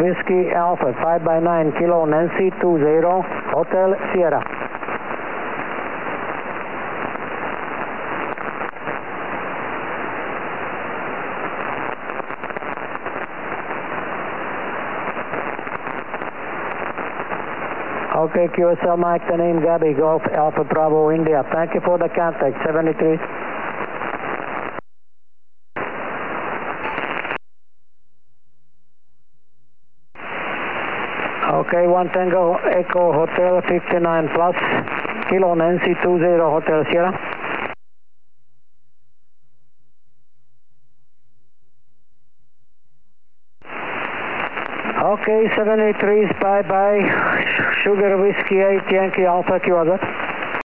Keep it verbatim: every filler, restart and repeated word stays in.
Whiskey Alpha, five by nine, Kilo Nancy two zero, Hotel Sierra. Okay, Q S L Mike, the name Gabby, Golf Alpha Bravo India. Thank you for the contact, seventy-three. Okay, one Tango Echo Hotel fifty-nine plus, Kilo Nancy two zero Hotel Sierra. Okay, seventy-three, bye bye, Sugar Whiskey eight, Yankee Alpha, Q S L.